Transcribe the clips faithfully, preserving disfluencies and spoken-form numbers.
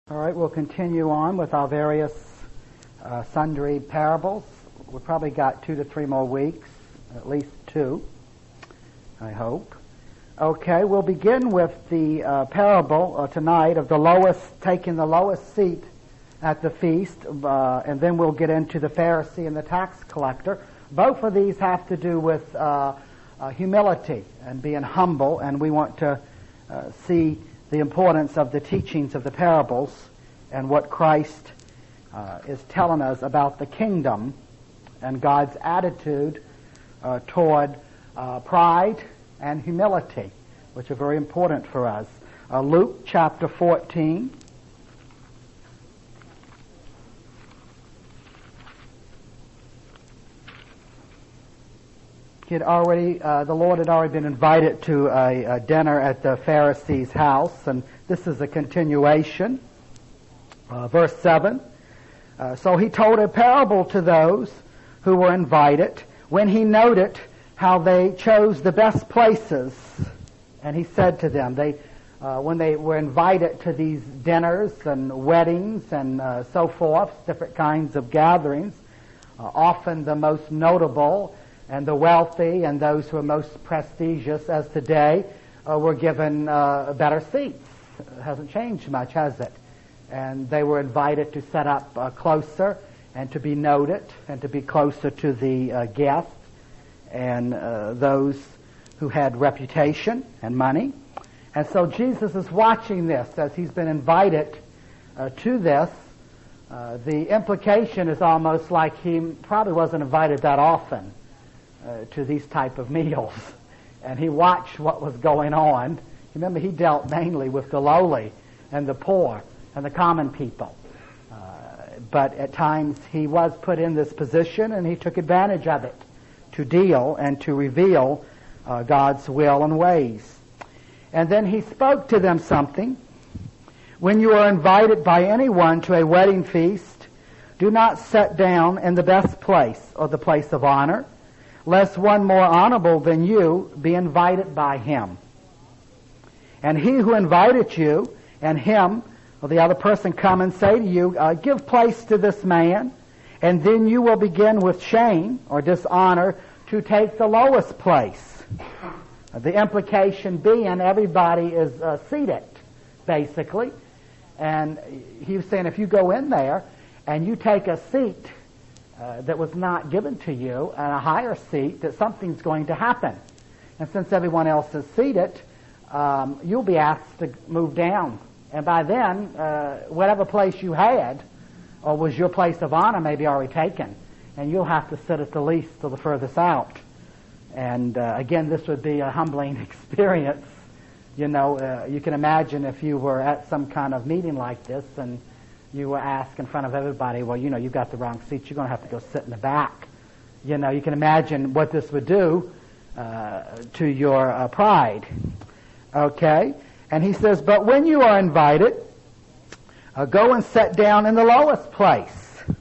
All right, we'll continue on with our various uh, sundry parables. We've probably got two to three more weeks, at least two, I hope. Okay, we'll begin with the uh, parable uh, tonight of the lowest, taking the lowest seat at the feast, uh, and then we'll get into the Pharisee and the tax collector. Both of these have to do with uh, uh, humility and being humble, and we want to uh, see the importance of the teachings of the parables and what Christ uh, is telling us about the kingdom and God's attitude uh, toward uh, pride and humility, which are very important for us. Uh, Luke chapter fourteen. He had already, uh, the Lord had already been invited to a, a dinner at the Pharisee's house, and this is a continuation. Uh, verse seven. Uh, so he told a parable to those who were invited when he noted how they chose the best places. And he said to them, they, uh, when they were invited to these dinners and weddings and uh, so forth, different kinds of gatherings, uh, often the most notable and the wealthy and those who are most prestigious, as today, uh, were given uh, better seats. It hasn't changed much, has it? And they were invited to set up uh, closer and to be noted and to be closer to the uh, guests and uh, those who had reputation and money. And so Jesus is watching this as he's been invited uh, to this. Uh, the implication is almost like he probably wasn't invited that often Uh, to these type of meals, and he watched what was going on. Remember, he dealt mainly with the lowly and the poor and the common people, uh, but at times he was put in this position, and he took advantage of it to deal and to reveal uh, God's will and ways. And then he spoke to them something. When you are invited by anyone to a wedding feast, do not sit down in the best place or the place of honor, lest one more honorable than you be invited by him. And he who invited you and him or the other person come and say to you, uh, give place to this man, and then you will begin with shame or dishonor to take the lowest place. The implication being everybody is uh, seated, basically. And he was saying if you go in there and you take a seat Uh, that was not given to you, and a higher seat, that something's going to happen. And since everyone else is seated, um, you'll be asked to move down. And by then, uh, whatever place you had, or was your place of honor, may be already taken. And you'll have to sit at the least or the furthest out. And uh, again, this would be a humbling experience. You know, uh, you can imagine if you were at some kind of meeting like this, and you were asked in front of everybody, well, you know, you've got the wrong seat. You're going to have to go sit in the back. You know, you can imagine what this would do uh, to your uh, pride. Okay? And he says, but when you are invited, uh, go and sit down in the lowest place,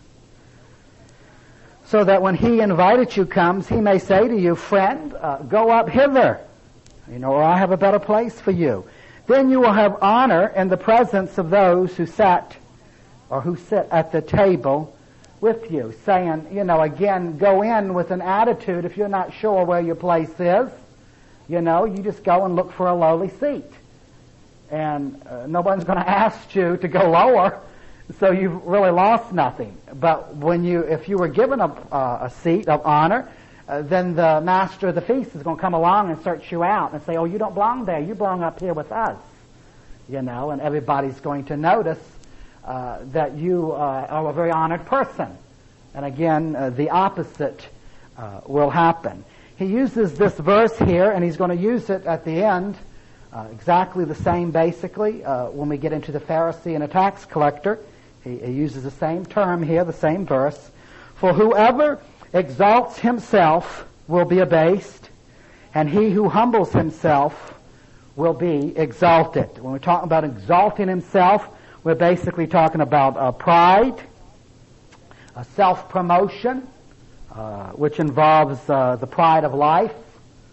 so that when he invited you comes, he may say to you, friend, uh, go up hither, you know, or I have a better place for you. Then you will have honor in the presence of those who sat or who sit at the table with you, saying, you know, again, go in with an attitude. If you're not sure where your place is, you know, you just go and look for a lowly seat. And uh, nobody's going to ask you to go lower, so you've really lost nothing. But when you, if you were given a, uh, a seat of honor, uh, then the master of the feast is going to come along and search you out and say, oh, you don't belong there. You belong up here with us. You know, and everybody's going to notice Uh, that you uh, are a very honored person. And again, uh, the opposite uh, will happen. He uses this verse here, and he's going to use it at the end, uh, exactly the same basically, uh, when we get into the Pharisee and a tax collector. He, he uses the same term here, the same verse. For whoever exalts himself will be abased, and he who humbles himself will be exalted. When we're talking about exalting himself, we're basically talking about uh, pride, uh, self-promotion, uh, which involves uh, the pride of life,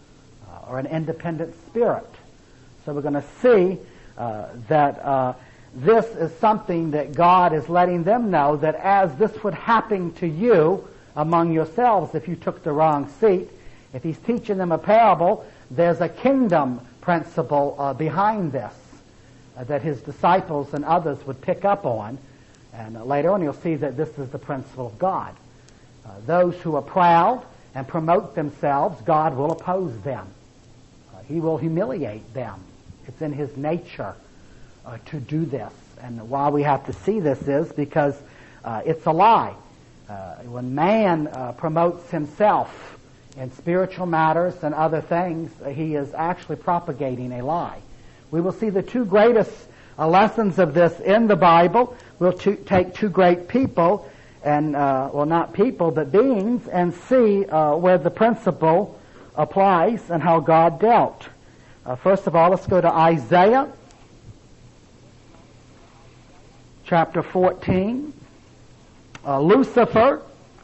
uh, or an independent spirit. So we're going to see uh, that uh, this is something that God is letting them know, that as this would happen to you among yourselves if you took the wrong seat, if he's teaching them a parable, there's a kingdom principle uh, behind this uh, that his disciples and others would pick up on. And uh, later on you'll see that this is the principle of God. Uh, those who are proud and promote themselves, God will oppose them. Uh, he will humiliate them. It's in his nature uh, to do this. And why we have to see this is because uh, it's a lie. Uh, when man uh, promotes himself in spiritual matters and other things, uh, he is actually propagating a lie. We will see the two greatest uh, lessons of this in the Bible. We'll to- take two great people, and uh, well, not people, but beings, and see uh, where the principle applies and how God dealt. Uh, first of all, let's go to Isaiah chapter fourteen. Uh, Lucifer,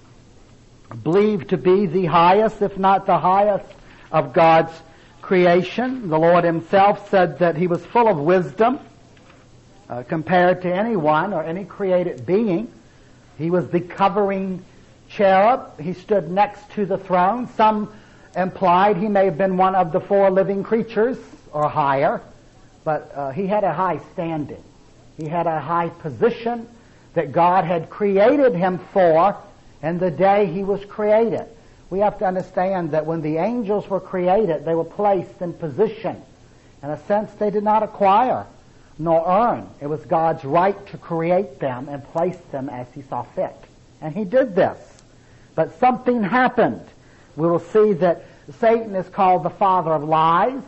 believed to be the highest, if not the highest, of God's creation. The Lord himself said that he was full of wisdom uh, compared to anyone or any created being. He was the covering cherub. He stood next to the throne. Some implied he may have been one of the four living creatures or higher, but uh, he had a high standing. He had a high position that God had created him for in the day he was created. We have to understand that when the angels were created, they were placed in position. In a sense, they did not acquire nor earn. It was God's right to create them and place them as he saw fit. And he did this. But something happened. We will see that Satan is called the father of lies.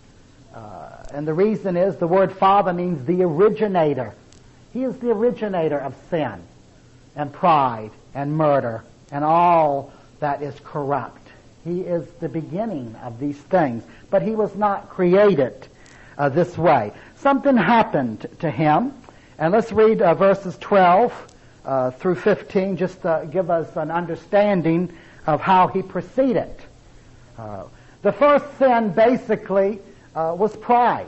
Uh, and the reason is the word father means the originator. He is the originator of sin and pride and murder and all that is corrupt. He is the beginning of these things. But he was not created uh, this way. Something happened to him. And let's read uh, verses twelve uh, through fifteen just to give us an understanding of how he proceeded. Uh, the first sin basically uh, was pride.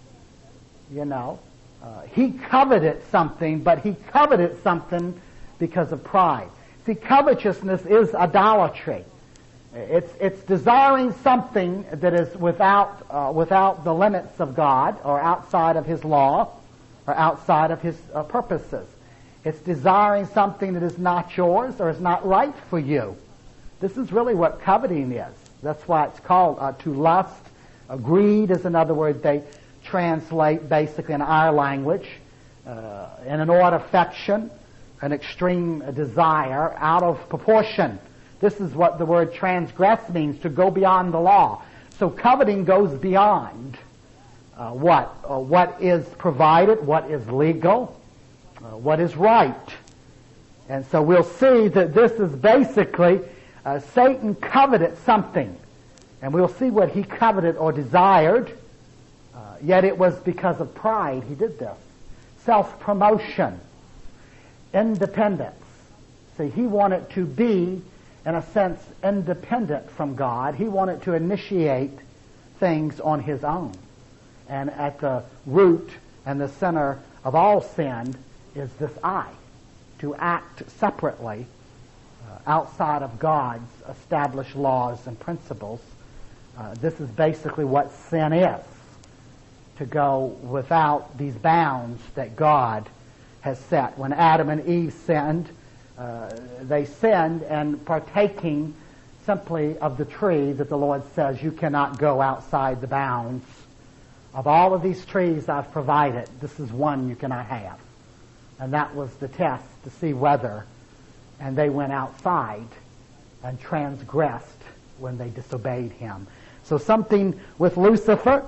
You know. Uh, he coveted something, but he coveted something because of pride. See, covetousness is idolatry. It's it's desiring something that is without uh, without the limits of God, or outside of his law, or outside of his uh, purposes. It's desiring something that is not yours or is not right for you. This is really what coveting is. That's why it's called uh, to lust. Uh, greed is another word they translate basically in our language, uh, an inordinate affection, an extreme desire out of proportion. This is what the word transgress means, to go beyond the law. So coveting goes beyond uh, what? Uh, what is provided, what is legal, uh, what is right. And so we'll see that this is basically, uh, Satan coveted something. And we'll see what he coveted or desired. Uh, yet it was because of pride he did this. Self-promotion. Independence. See, he wanted to be, in a sense, independent from God. He wanted to initiate things on his own. And at the root and the center of all sin is this I, to act separately uh, outside of God's established laws and principles. Uh, this is basically what sin is. To go without these bounds that God has set. When Adam and Eve sinned, uh, they sinned and partaking simply of the tree that the Lord says you cannot go outside the bounds. Of all of these trees I've provided, this is one you cannot have. And that was the test to see whether, and they went outside and transgressed when they disobeyed him. So something with Lucifer.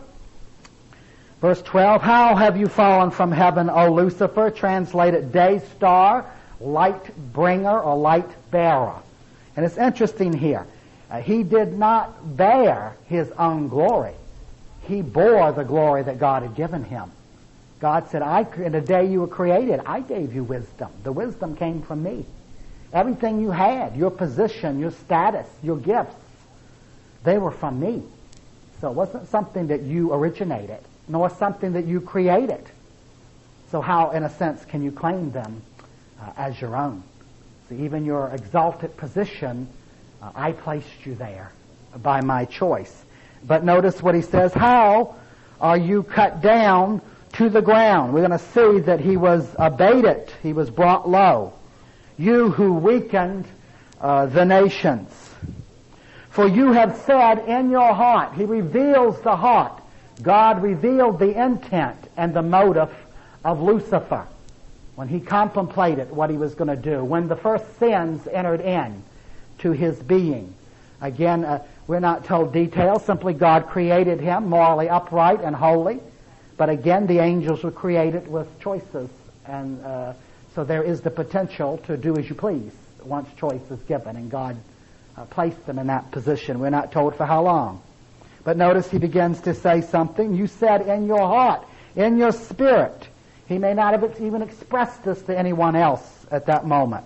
Verse twelve, how have you fallen from heaven, O Lucifer? Translated day star, light bringer, or light bearer. And it's interesting here. Uh, he did not bear his own glory. He bore the glory that God had given him. God said, I, in the day you were created, I gave you wisdom. The wisdom came from me. Everything you had, your position, your status, your gifts, they were from me. So it wasn't something that you originated, nor something that you created. So how, in a sense, can you claim them uh, as your own? So even your exalted position, uh, I placed you there by my choice. But notice what he says, how are you cut down to the ground? We're going to see that he was abated, he was brought low. You who weakened uh, the nations. For you have said in your heart, he reveals the heart. God revealed the intent and the motive of Lucifer when he contemplated what he was going to do, when the first sins entered in to his being. Again, uh, we're not told details, simply God created him morally upright and holy. But again, the angels were created with choices, and uh, so there is the potential to do as you please once choice is given, and God uh, placed them in that position. We're not told for how long. But notice he begins to say something. You said in your heart, in your spirit. He may not have even expressed this to anyone else at that moment.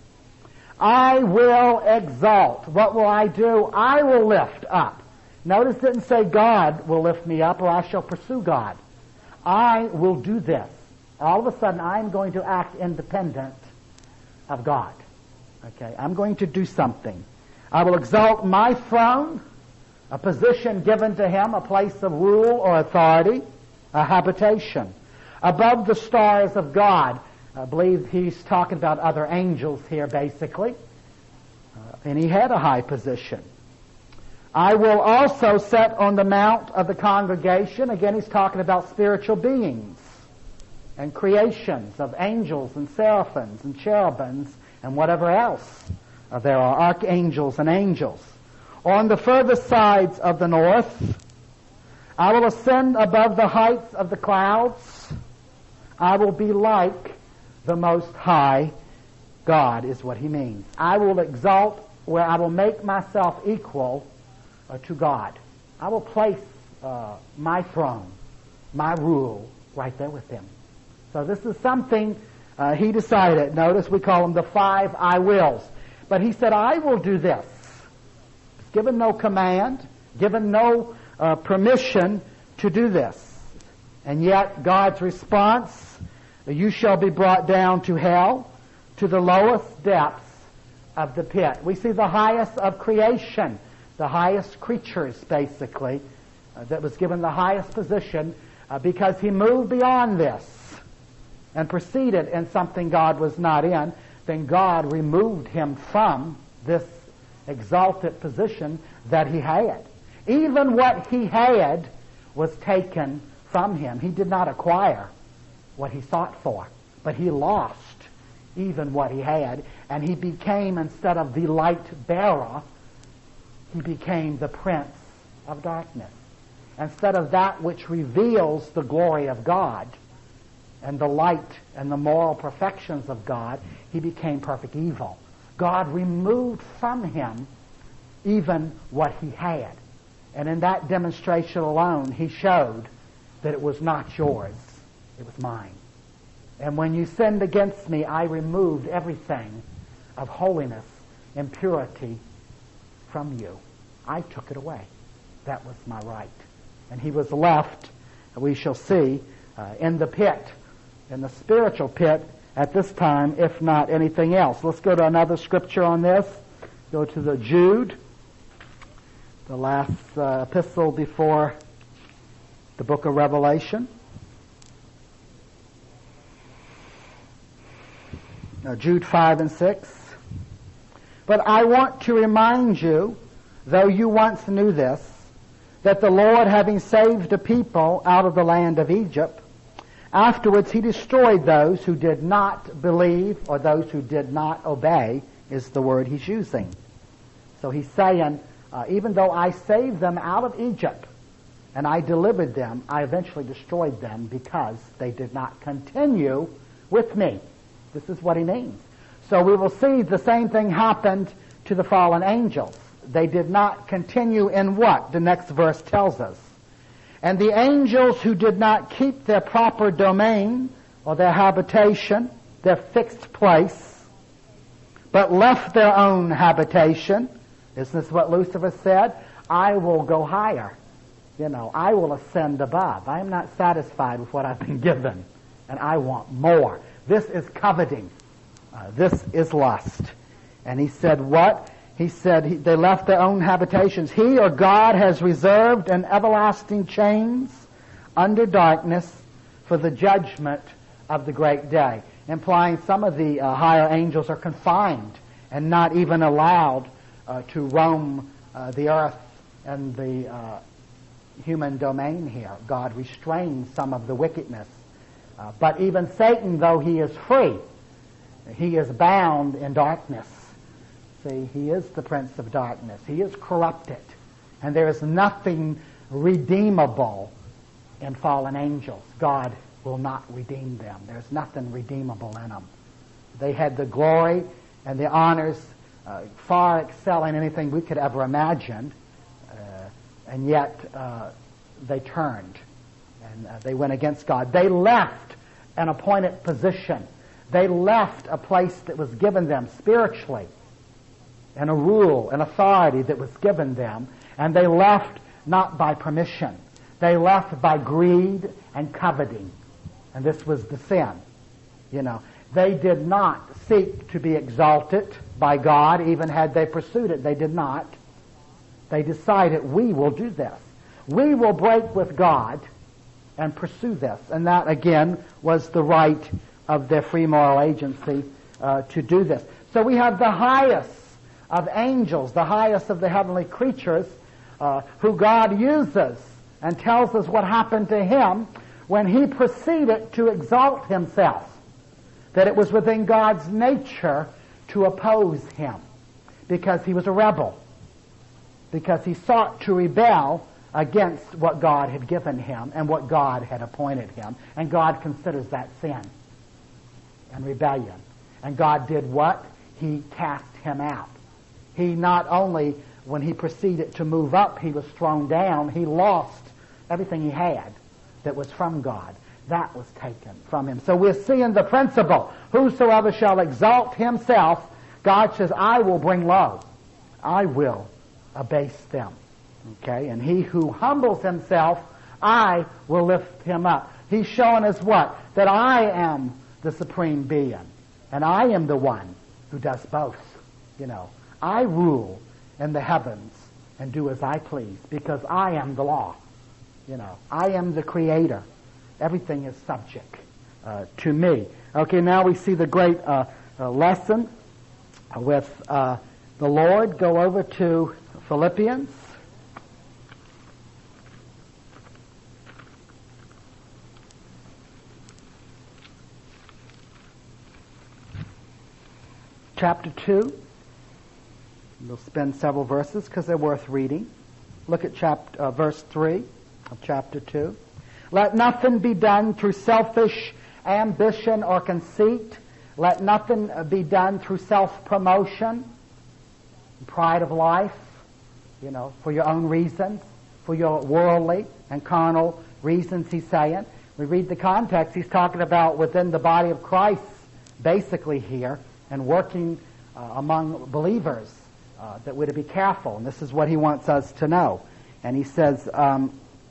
I will exalt. What will I do? I will lift up. Notice it didn't say God will lift me up or I shall pursue God. I will do this. All of a sudden I'm going to act independent of God. Okay, I'm going to do something. I will exalt my throne, a position given to him, a place of rule or authority, a habitation, above the stars of God. I believe he's talking about other angels here, basically. Uh, and he had a high position. I will also set on the mount of the congregation. Again, he's talking about spiritual beings and creations of angels and seraphims and cherubims and whatever else uh, there are, archangels and angels. On the further sides of the north, I will ascend above the heights of the clouds. I will be like the Most High God, is what he means. I will exalt where I will make myself equal uh, to God. I will place uh, my throne, my rule, right there with him. So this is something uh, he decided. Notice we call them the five I wills. But he said, I will do this. He's given no command, given no uh, permission to do this. And yet God's response, you shall be brought down to hell, to the lowest depths of the pit. We see the highest of creation, the highest creatures, basically, uh, that was given the highest position uh, because he moved beyond this and proceeded in something God was not in. Then God removed him from this exalted position that he had. Even what he had was taken from him. He did not acquire what he sought for, but he lost even what he had, and he became, instead of the light bearer, he became the prince of darkness. Instead of that which reveals the glory of God and the light and the moral perfections of God, he became perfect evil. God removed from him even what he had. And in that demonstration alone, he showed that it was not yours. It was mine. And when you sinned against me, I removed everything of holiness and purity from you. I took it away. That was my right. And he was left, we shall see, uh, in the pit, in the spiritual pit at this time, if not anything else. Let's go to another scripture on this. Go to the Jude, the last uh, epistle before the book of Revelation. Now, Jude five and six. But I want to remind you, though you once knew this, that the Lord, having saved a people out of the land of Egypt, afterwards he destroyed those who did not believe, or those who did not obey, is the word he's using. So he's saying, uh, even though I saved them out of Egypt, and I delivered them, I eventually destroyed them because they did not continue with me. This is what he means. So we will see the same thing happened to the fallen angels. They did not continue in what? The next verse tells us. And the angels who did not keep their proper domain or their habitation, their fixed place, but left their own habitation. Isn't this what Lucifer said? I will go higher. You know, I will ascend above. I am not satisfied with what I've been given. and I want more. This is coveting. Uh, this is lust. And he said what? He said he, they left their own habitations. He, or God, has reserved in everlasting chains under darkness for the judgment of the great day, implying some of the uh, higher angels are confined and not even allowed uh, to roam uh, the earth and the uh, human domain here. God restrains some of the wickedness. Uh, but even Satan, though he is free, he is bound in darkness. See, he is the prince of darkness. He is corrupted. And there is nothing redeemable in fallen angels. God will not redeem them. There's nothing redeemable in them. They had the glory and the honors uh, far excelling anything we could ever imagine, uh, and yet uh, they turned and uh, they went against God. They left an appointed position. They left a place that was given them spiritually, and a rule, an authority that was given them, and they left not by permission. They left by greed and coveting, and this was the sin. You know, they did not seek to be exalted by God, even had they pursued it. They did not. They decided, we will do this. We will break with God and pursue this. And that, again, was the right of their free moral agency uh, to do this. So we have the highest of angels, the highest of the heavenly creatures, uh, who God uses and tells us what happened to him when he proceeded to exalt himself, that it was within God's nature to oppose him because he was a rebel, because he sought to rebel against what God had given him and what God had appointed him. And God considers that sin and rebellion. And God did what? He cast him out. He not only, when he proceeded to move up, he was thrown down, he lost everything he had that was from God. That was taken from him. So we're seeing the principle. Whosoever shall exalt himself, God says, I will bring low. I will abase them. Okay? And he who humbles himself, I will lift him up. He's showing us what? That I am the supreme being. And I am the one who does both. You know, I rule in the heavens and do as I please because I am the law. You know, I am the creator. Everything is subject uh, to me. Okay, now we see the great uh, uh, lesson with uh, the Lord. Go over to Philippians. Chapter two. We'll spend several verses because they're worth reading. Look at chapter, uh, verse three of chapter two. Let nothing be done through selfish ambition or conceit. Let nothing be done through self-promotion, pride of life, you know, for your own reasons, for your worldly and carnal reasons, he's saying. We read the context, he's talking about within the body of Christ, basically here, and working uh, among believers, uh, that we're to be careful. And this is what he wants us to know. And he says, um,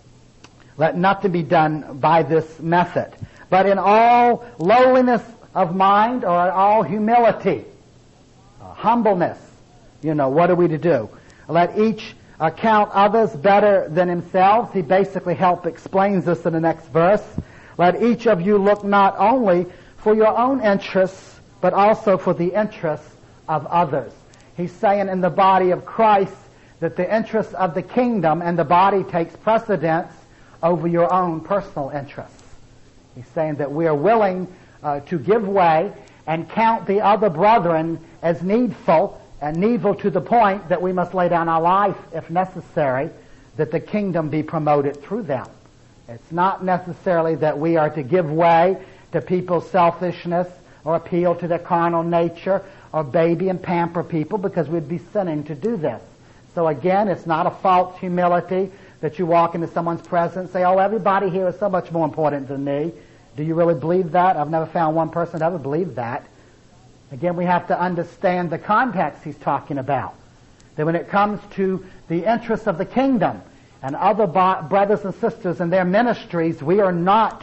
let nothing be done by this method, but in all lowliness of mind or in all humility, uh, humbleness. You know, what are we to do? Let each uh, count others better than themselves. He basically help explains this in the next verse. Let each of you look not only for your own interests, but also for the interests of others. He's saying in the body of Christ that the interests of the kingdom and the body takes precedence over your own personal interests. He's saying that we are willing uh, to give way and count the other brethren as needful, and needful to the point that we must lay down our life if necessary, that the kingdom be promoted through them. It's not necessarily that we are to give way to people's selfishness or appeal to their carnal nature or baby and pamper people, because we'd be sinning to do this. So again, it's not a false humility that you walk into someone's presence and say, oh, everybody here is so much more important than me. Do you really believe that? I've never found one person that ever believed that. Again, we have to understand the context he's talking about. That when it comes to the interests of the kingdom and other bo- brothers and sisters and their ministries, we are not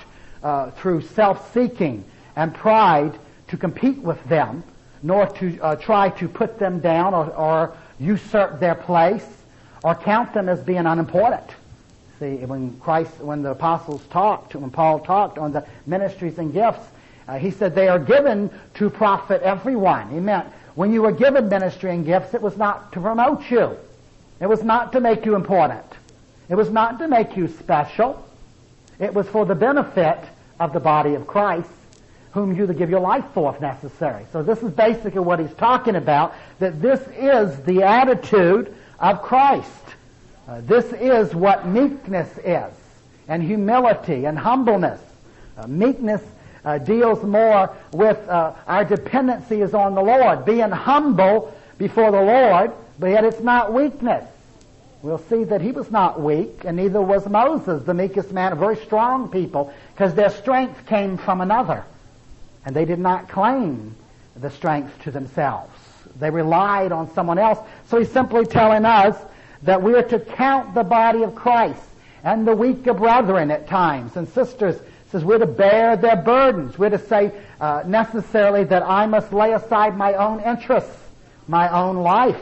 uh, through self-seeking and pride to compete with them, nor to uh, try to put them down or, or usurp their place or count them as being unimportant. See, when Christ, when the apostles talked, when Paul talked on the ministries and gifts, uh, he said they are given to profit everyone. He meant when you were given ministry and gifts, it was not to promote you. It was not to make you important. It was not to make you special. It was for the benefit of the body of Christ, whom you to give your life for if necessary. So this is basically what he's talking about, that this is the attitude of Christ. Uh, this is what meekness is, and humility and humbleness. Uh, meekness uh, deals more with uh, our dependency is on the Lord, being humble before the Lord, but yet it's not weakness. We'll see that he was not weak, and neither was Moses, the meekest man, a very strong people, because their strength came from another. And they did not claim the strength to themselves. They relied on someone else. So he's simply telling us that we are to count the body of Christ and the weaker brethren at times and sisters. Says we're to bear their burdens. We're to say uh, necessarily that I must lay aside my own interests, my own life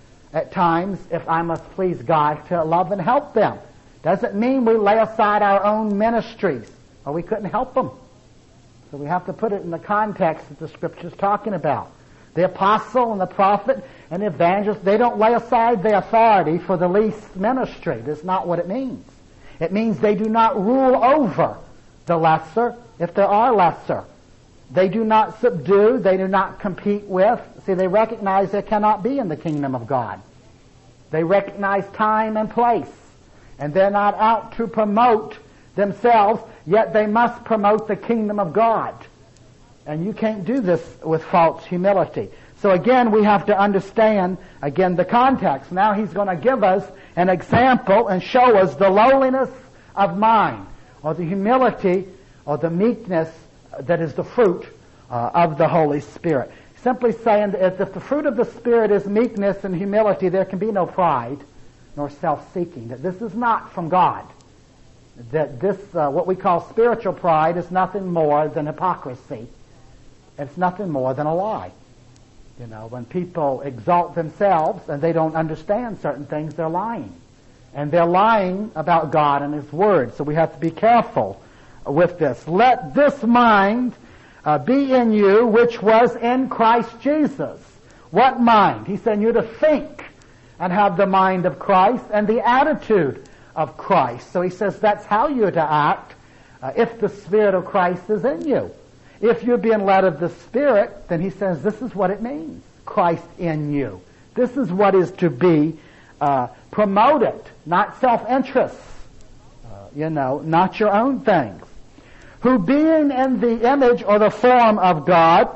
at times if I must please God to love and help them. Doesn't mean we lay aside our own ministries or we couldn't help them. So we have to put it in the context that the Scripture's talking about. The apostle and the prophet and the evangelist, they don't lay aside their authority for the least ministry. That's not what it means. It means they do not rule over the lesser, if there are lesser. They do not subdue, they do not compete with. See, they recognize there cannot be in the kingdom of God. They recognize time and place. And they're not out to promote themselves, yet they must promote the kingdom of God. And you can't do this with false humility. So again, we have to understand, again, the context. Now he's going to give us an example and show us the lowliness of mind, or the humility, or the meekness that is the fruit uh, of the Holy Spirit. Simply saying that if the fruit of the Spirit is meekness and humility, there can be no pride nor self-seeking. That this is not from God. That this, uh, what we call spiritual pride, is nothing more than hypocrisy. It's nothing more than a lie. You know, when people exalt themselves and they don't understand certain things, they're lying. And they're lying about God and His Word. So we have to be careful with this. Let this mind uh, be in you, which was in Christ Jesus. What mind? He's saying you to think and have the mind of Christ and the attitude of Christ. So he says that's how you're to act uh, if the Spirit of Christ is in you. If you're being led of the Spirit, then he says this is what it means, Christ in you. This is what is to be uh, promoted, not self-interest, uh, you know, not your own things. Who being in the image or the form of God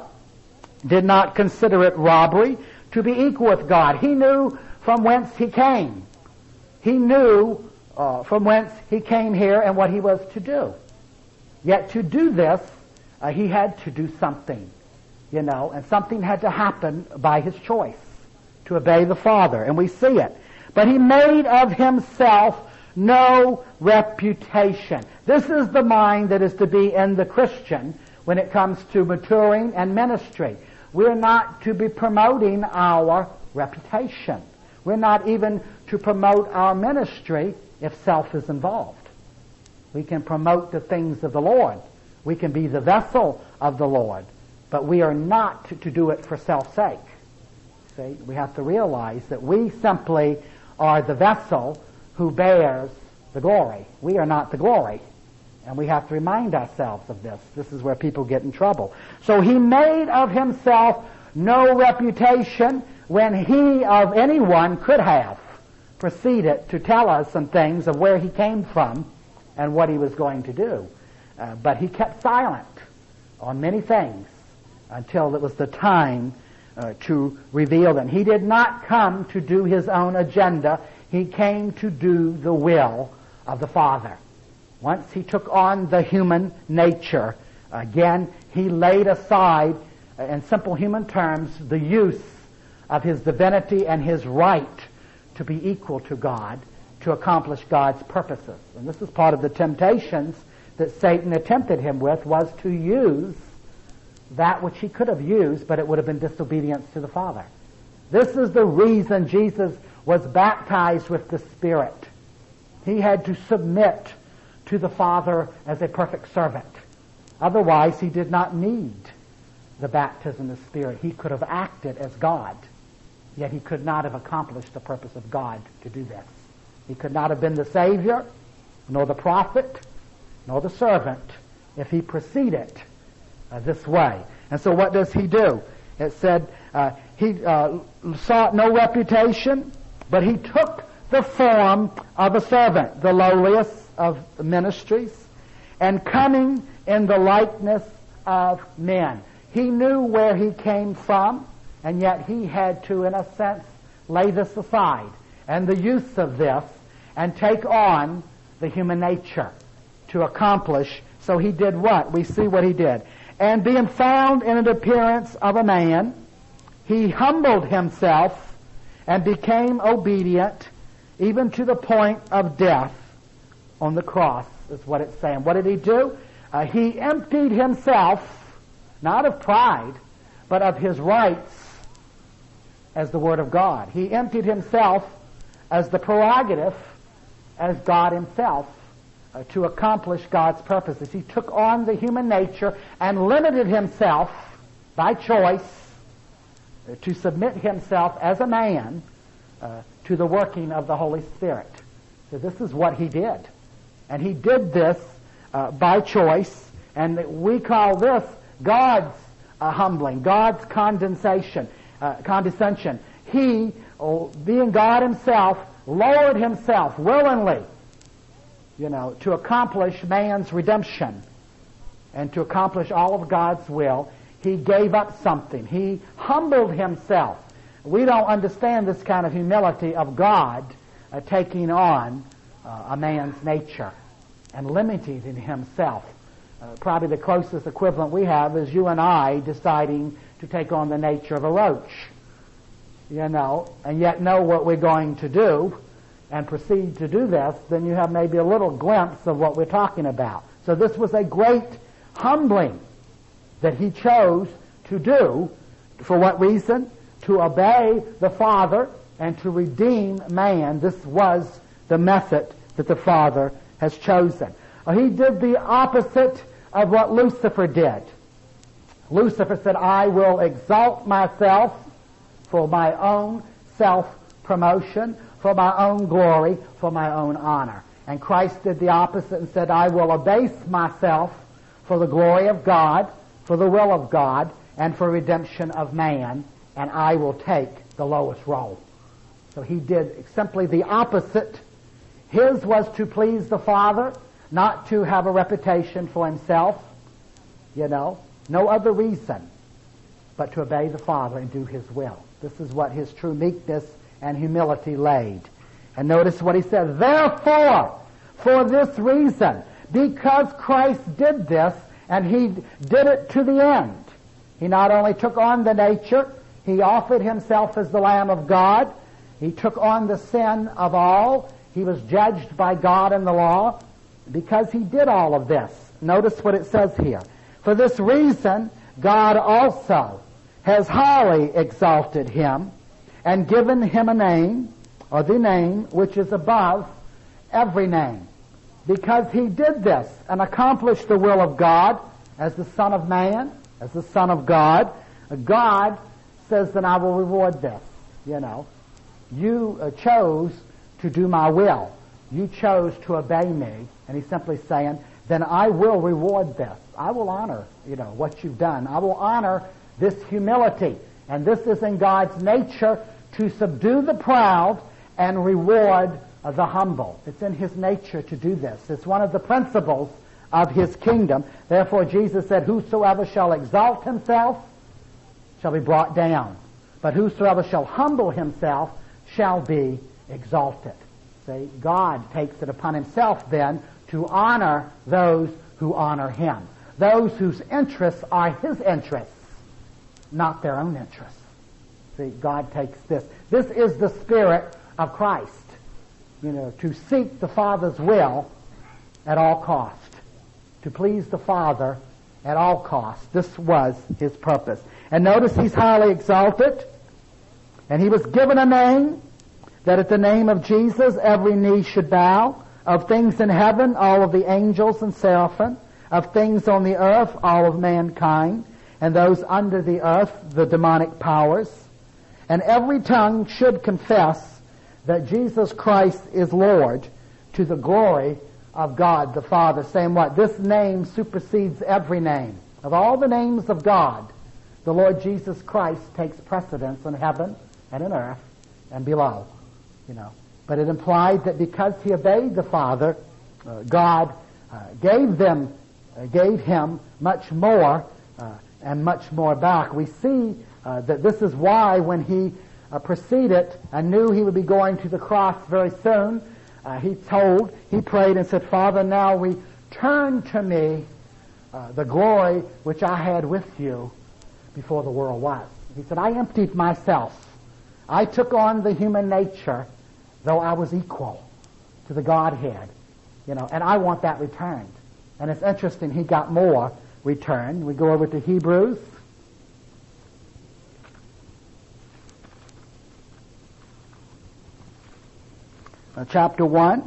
did not consider it robbery to be equal with God. He knew from whence he came. He knew uh, from whence he came here and what he was to do. Yet to do this, uh, he had to do something, you know, and something had to happen by his choice to obey the Father, and we see it. But he made of himself no reputation. This is the mind that is to be in the Christian when it comes to maturing and ministry. We're not to be promoting our reputation. We're not even to promote our ministry if self is involved. We can promote the things of the Lord. We can be the vessel of the Lord. But we are not to, to do it for self's sake. See, we have to realize that we simply are the vessel who bears the glory. We are not the glory. And we have to remind ourselves of this. This is where people get in trouble. So he made of himself no reputation when he of anyone could have proceeded to tell us some things of where he came from and what he was going to do. Uh, but he kept silent on many things until it was the time uh, to reveal them. He did not come to do his own agenda. He came to do the will of the Father. Once he took on the human nature, again, he laid aside, uh, in simple human terms, the use of his divinity and his right to be equal to God, to accomplish God's purposes. And this is part of the temptations that Satan attempted him with was to use that which he could have used, but it would have been disobedience to the Father. This is the reason Jesus was baptized with the Spirit. He had to submit to the Father as a perfect servant. Otherwise, he did not need the baptism of the Spirit. He could have acted as God, yet he could not have accomplished the purpose of God to do this. He could not have been the Savior, nor the prophet, nor the servant, if he proceeded uh, this way. And so what does he do? It said uh, he uh, sought no reputation, but he took the form of a servant, the lowliest of ministries, and coming in the likeness of men. He knew where he came from, and yet he had to, in a sense, lay this aside, and the use of this, and take on the human nature to accomplish. So he did what? We see what he did. And being found in an appearance of a man, he humbled himself and became obedient, even to the point of death on the cross, is what it's saying. What did he do? Uh, he emptied himself, not of pride, but of his rights as the Word of God. He emptied himself as the prerogative, as God himself, uh, to accomplish God's purposes. He took on the human nature and limited himself by choice uh, to submit himself as a man uh, to the working of the Holy Spirit. So this is what he did. And he did this uh, by choice, and we call this God's uh, humbling, God's condensation, uh, condescension. He, oh, being God himself, lowered himself willingly, you know, to accomplish man's redemption and to accomplish all of God's will. He gave up something. He humbled himself. We don't understand this kind of humility of God uh, taking on uh, a man's nature and limiting himself. Uh, probably the closest equivalent we have is you and I deciding to take on the nature of a roach, you know, and yet know what we're going to do and proceed to do this. Then you have maybe a little glimpse of what we're talking about. So this was a great humbling that he chose to do. For what reason? To obey the Father and to redeem man. This was the method that the Father has chosen. Uh, he did the opposite of what Lucifer did. Lucifer said, I will exalt myself for my own self-promotion, for my own glory, for my own honor. And Christ did the opposite and said, I will abase myself for the glory of God, for the will of God, and for redemption of man, and I will take the lowest role. So he did simply the opposite. His was to please the Father, not to have a reputation for himself, you know, no other reason, but to obey the Father and do his will. This is what his true meekness and humility laid. And notice what he said, therefore, for this reason, because Christ did this, and he did it to the end. He not only took on the nature, he offered himself as the Lamb of God, he took on the sin of all, he was judged by God in the law. Because he did all of this, notice what it says here. For this reason, God also has highly exalted him and given him a name, or the name which is above every name. Because he did this and accomplished the will of God as the Son of Man, as the Son of God, God says, then I will reward this. You know, you uh, chose to do my will. You chose to obey me. And he's simply saying, then I will reward this. I will honor, you know, what you've done. I will honor this humility. And this is in God's nature to subdue the proud and reward the humble. It's in his nature to do this. It's one of the principles of his kingdom. Therefore, Jesus said, whosoever shall exalt himself shall be brought down. But whosoever shall humble himself shall be exalted. See, God takes it upon himself then to honor those who honor him. Those whose interests are his interests, not their own interests. See, God takes this. This is the spirit of Christ, you know, to seek the Father's will at all cost. to please the Father at all costs. This was his purpose. And notice he's highly exalted, and he was given a name, that at the name of Jesus every knee should bow, of things in heaven, all of the angels and seraphim, of things on the earth, all of mankind, and those under the earth, the demonic powers. And every tongue should confess that Jesus Christ is Lord, to the glory of God the Father. Saying what? This name supersedes every name. Of all the names of God, the Lord Jesus Christ takes precedence in heaven and in earth and below. You know, but it implied that because he obeyed the Father, uh, God uh, gave them, uh, gave him much more uh, and much more back. We see uh, that this is why when he uh, proceeded and knew he would be going to the cross very soon, uh, he told, he prayed and said, Father, now return to me uh, the glory which I had with you before the world was. He said, I emptied myself. I took on the human nature, though I was equal to the Godhead, you know, and I want that returned. And it's interesting, he got more returned. We go over to Hebrews. Uh, chapter one.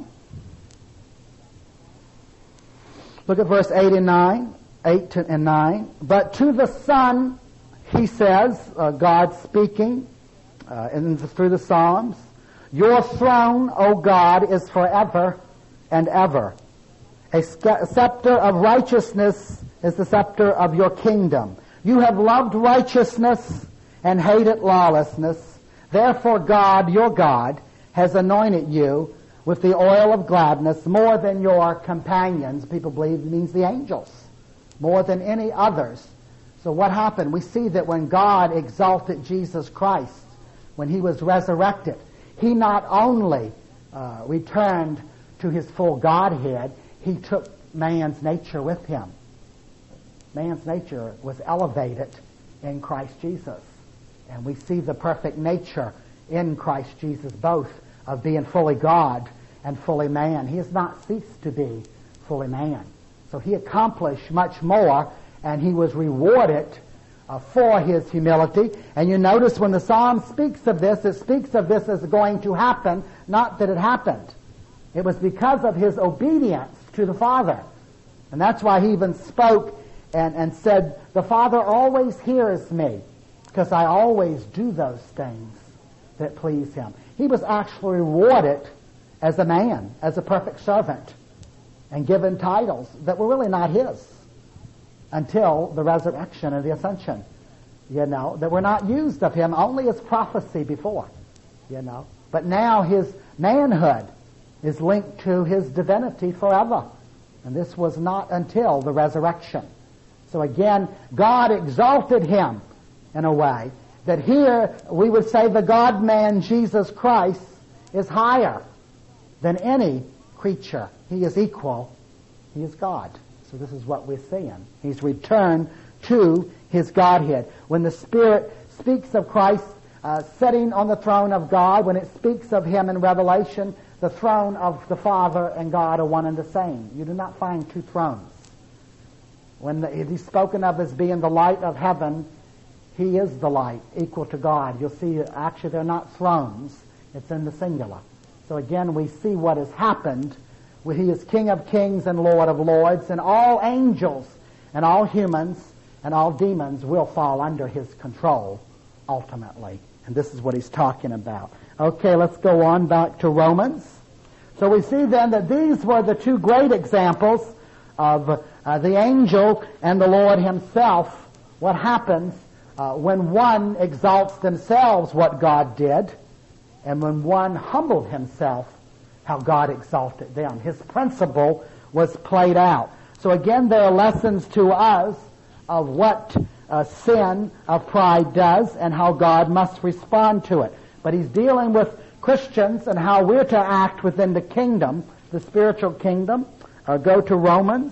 Look at verse eight and nine. eight and nine. But to the Son, he says, uh, God speaking uh, in the, through the Psalms, your throne, O God, is forever and ever. A scepter of righteousness is the scepter of your kingdom. You have loved righteousness and hated lawlessness. Therefore God, your God, has anointed you with the oil of gladness more than your companions. People believe it means the angels. More than any others. So what happened? We see that when God exalted Jesus Christ, when he was resurrected, he not only uh, returned to his full Godhead, he took man's nature with him. Man's nature was elevated in Christ Jesus. And we see the perfect nature in Christ Jesus, both of being fully God and fully man. He has not ceased to be fully man. So he accomplished much more, and he was rewarded uh, for his humility. And you notice when the Psalm speaks of this, it speaks of this as going to happen, not that it happened. It was because of his obedience to the Father. And that's why he even spoke and, and said, the Father always hears me, because I always do those things that please him. He was actually rewarded as a man, as a perfect servant, and given titles that were really not his until the resurrection and the ascension, you know, that were not used of him, only as prophecy before, you know. But now his manhood is linked to his divinity forever. And this was not until the resurrection. So again, God exalted him in a way that here we would say the God-man Jesus Christ is higher than any creature. He is equal. He is God. So this is what we're seeing. He's returned to his Godhead. When the Spirit speaks of Christ uh, sitting on the throne of God, when it speaks of him in Revelation, the throne of the Father and God are one and the same. You do not find two thrones. When the, he's spoken of as being the light of heaven, he is the light, equal to God. You'll see, actually, they're not thrones. It's in the singular. So again, we see what has happened. Where he is King of kings and Lord of lords, and all angels and all humans and all demons will fall under his control ultimately. And this is what he's talking about. Okay, let's go on back to Romans. So we see then that these were the two great examples of uh, the angel and the Lord himself. What happens uh, when one exalts themselves, what God did, and when one humbled himself, how God exalted them. His principle was played out. So again, there are lessons to us of what uh, sin of pride does and how God must respond to it. But he's dealing with Christians and how we're to act within the kingdom, the spiritual kingdom. Uh, go to Romans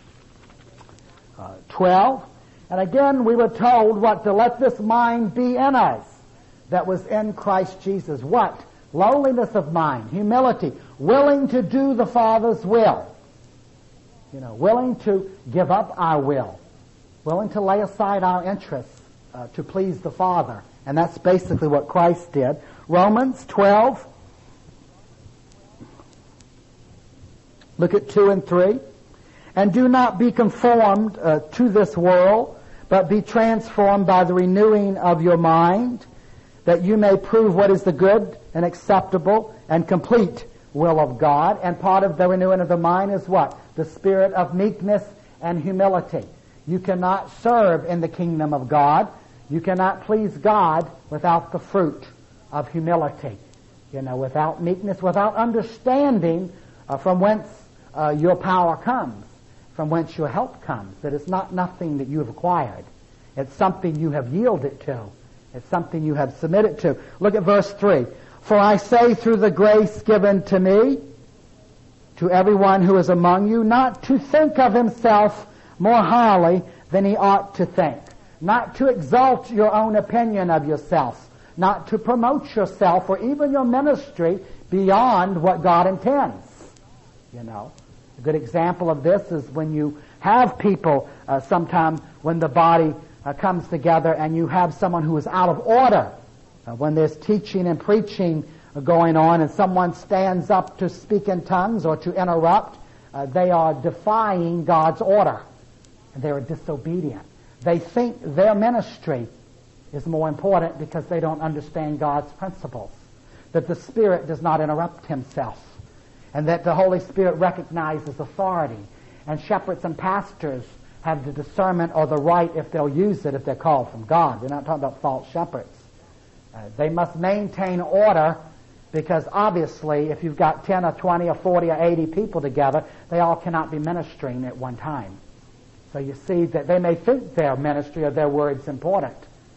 uh, twelve. And again, we were told what? To let this mind be in us that was in Christ Jesus. What? Lowliness of mind, humility, willing to do the Father's will. You know, willing to give up our will, willing to lay aside our interests uh, to please the Father. And that's basically what Christ did. Romans twelve, look at two and three. And do not be conformed uh, to this world, but be transformed by the renewing of your mind, that you may prove what is the good and acceptable and complete will of God. And part of the renewing of the mind is what? The spirit of meekness and humility. You cannot serve in the kingdom of God. You cannot please God without the fruit of humility. You know, without meekness, without understanding uh, from whence uh, your power comes, from whence your help comes. That it's not nothing that you have acquired. It's something you have yielded to. It's something you have submitted to. Look at verse three. For I say through the grace given to me, to everyone who is among you, not to think of himself more highly than he ought to think. Not to exalt your own opinion of yourself. Not to promote yourself or even your ministry beyond what God intends. You know, a good example of this is when you have people, uh, sometime when the body uh, comes together and you have someone who is out of order. Uh, when there's teaching and preaching uh, going on and someone stands up to speak in tongues or to interrupt, uh, they are defying God's order. And they are disobedient. They think their ministry is more important because they don't understand God's principles. That the Spirit does not interrupt Himself. And that the Holy Spirit recognizes authority. And shepherds and pastors have the discernment or the right if they'll use it if they're called from God. We're not talking about false shepherds. Uh, they must maintain order because obviously if you've got ten or twenty or forty or eighty people together, they all cannot be ministering at one time. So you see that they may think their ministry or their word's important.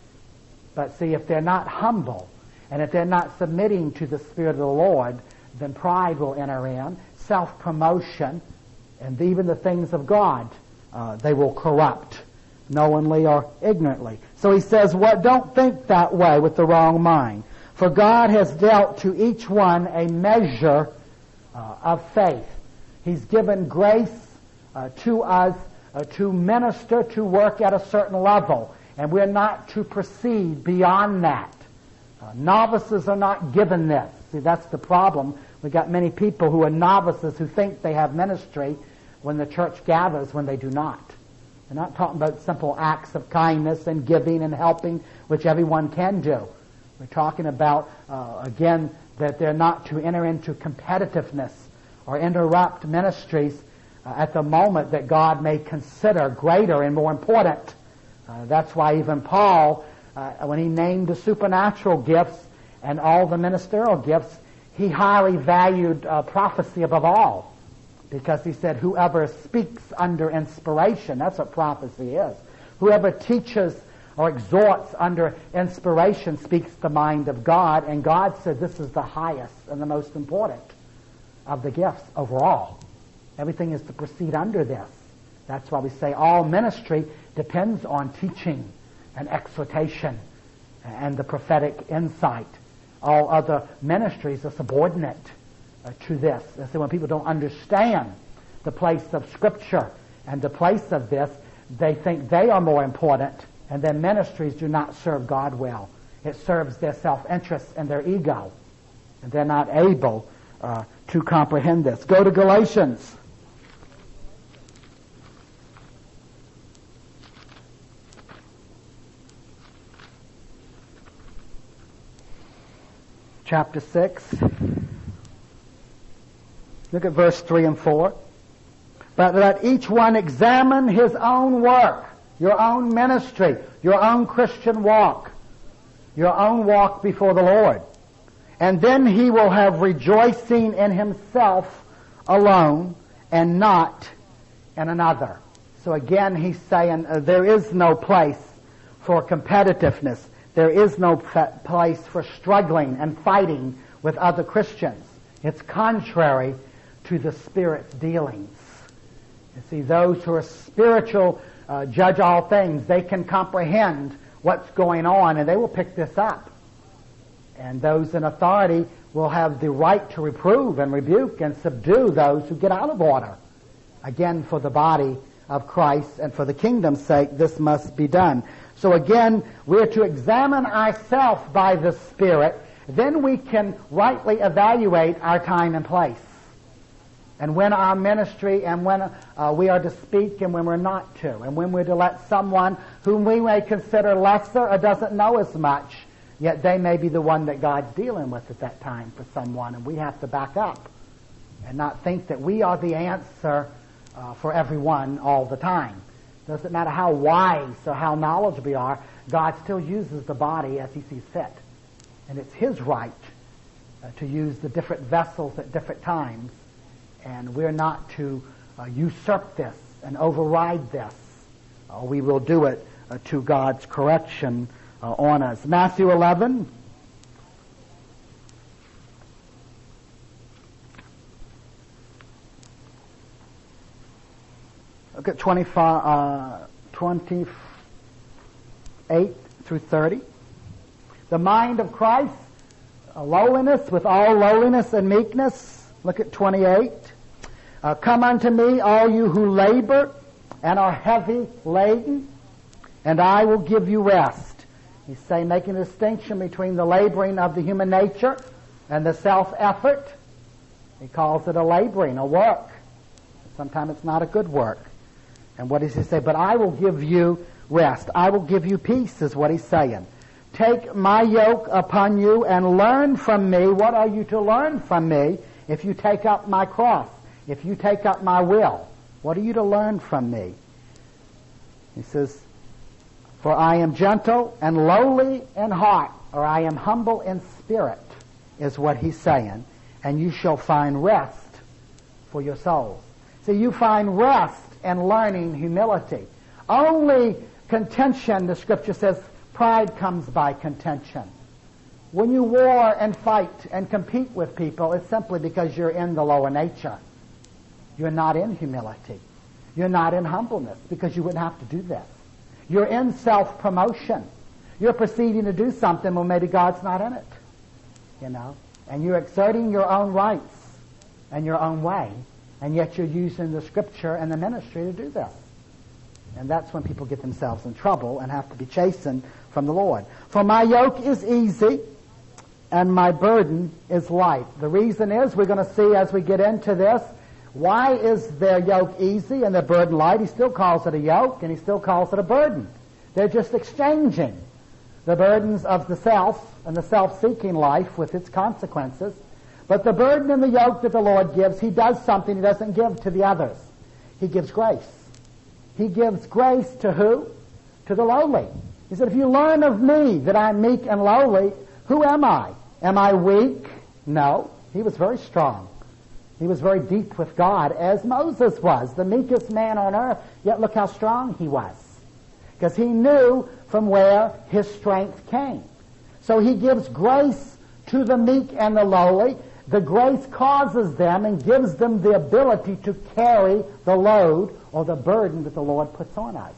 But see, if they're not humble and if they're not submitting to the Spirit of the Lord, then pride will enter in, self-promotion, and even the things of God, uh, they will corrupt, knowingly or ignorantly. So he says, "What? Don't think that way with the wrong mind. For God has dealt to each one a measure uh, of faith. He's given grace uh, to us uh, to minister, to work at a certain level. And we're not to proceed beyond that. Uh, novices are not given this. See, that's the problem. We've got many people who are novices who think they have ministry when the church gathers when they do not. We're not talking about simple acts of kindness and giving and helping, which everyone can do. We're talking about, uh, again, that they're not to enter into competitiveness or interrupt ministries uh, at the moment that God may consider greater and more important. Uh, that's why even Paul, uh, when he named the supernatural gifts and all the ministerial gifts, he highly valued uh, prophecy above all. Because he said, whoever speaks under inspiration, that's what prophecy is. Whoever teaches or exhorts under inspiration speaks the mind of God, and God said this is the highest and the most important of the gifts overall. Everything is to proceed under this. That's why we say all ministry depends on teaching and exhortation and the prophetic insight. All other ministries are subordinate uh, to this. And so when people don't understand the place of Scripture and the place of this, they think they are more important, and their ministries do not serve God well. It serves their self-interest and their ego, and they're not able uh, to comprehend this. Go to Galatians. Chapter six. Look at verse three and four. But let each one examine his own work, your own ministry, your own Christian walk, your own walk before the Lord. And then he will have rejoicing in himself alone and not in another. So again, he's saying uh, there is no place for competitiveness. There is no place for struggling and fighting with other Christians. It's contrary to the Spirit's dealings. You see, those who are spiritual uh, judge all things. They can comprehend what's going on, and they will pick this up. And those in authority will have the right to reprove and rebuke and subdue those who get out of order. Again, for the body of Christ and for the kingdom's sake, this must be done. So again, we're to examine ourselves by the Spirit. Then we can rightly evaluate our time and place. And when our ministry and when uh, we are to speak and when we're not to. And when we're to let someone whom we may consider lesser or doesn't know as much, yet they may be the one that God's dealing with at that time for someone. And we have to back up and not think that we are the answer uh, for everyone all the time. Doesn't matter how wise or how knowledgeable we are, God still uses the body as He sees fit. And it's His right uh, to use the different vessels at different times. And we're not to uh, usurp this and override this. Uh, we will do it uh, to God's correction uh, on us. Matthew eleven. Look at twenty-five, uh, twenty-eight through thirty. The mind of Christ, uh, lowliness with all lowliness and meekness. Look at twenty-eight. Uh, Come unto me, all you who labor and are heavy laden, and I will give you rest. He's saying, making a distinction between the laboring of the human nature and the self-effort. He calls it a laboring, a work. Sometimes it's not a good work. And what does he say? But I will give you rest. I will give you peace, is what he's saying. Take my yoke upon you and learn from me. What are you to learn from me if you take up my cross? If you take up my will? What are you to learn from me? He says, for I am gentle and lowly in heart, or I am humble in spirit, is what he's saying. And you shall find rest for your souls. So you find rest in learning humility. Only contention, the Scripture says, pride comes by contention. When you war and fight and compete with people, it's simply because you're in the lower nature. You're not in humility. You're not in humbleness, because you wouldn't have to do this. You're in self-promotion. You're proceeding to do something, well, maybe God's not in it. You know? And you're exerting your own rights and your own way, and yet you're using the Scripture and the ministry to do this. And that's when people get themselves in trouble and have to be chastened from the Lord. For my yoke is easy and my burden is light. The reason is, we're going to see as we get into this, why is their yoke easy and their burden light? He still calls it a yoke and he still calls it a burden. They're just exchanging the burdens of the self and the self-seeking life with its consequences. But the burden and the yoke that the Lord gives, He does something He doesn't give to the others. He gives grace. He gives grace to who? To the lowly. He said, if you learn of me that I'm meek and lowly, who am I? Am I weak? No. He was very strong. He was very deep with God, as Moses was, the meekest man on earth, yet look how strong he was. Because he knew from where his strength came. So he gives grace to the meek and the lowly. The grace causes them and gives them the ability to carry the load or the burden that the Lord puts on us.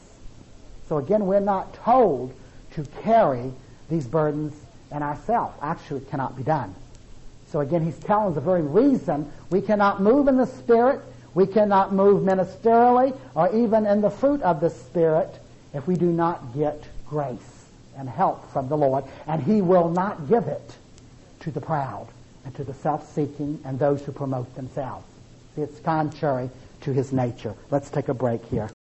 So again, we're not told to carry these burdens in ourselves. Actually, it cannot be done. So again, he's telling us the very reason we cannot move in the Spirit, we cannot move ministerially, or even in the fruit of the Spirit if we do not get grace and help from the Lord. And He will not give it to the proud and to the self-seeking and those who promote themselves. See, it's contrary to His nature. Let's take a break here.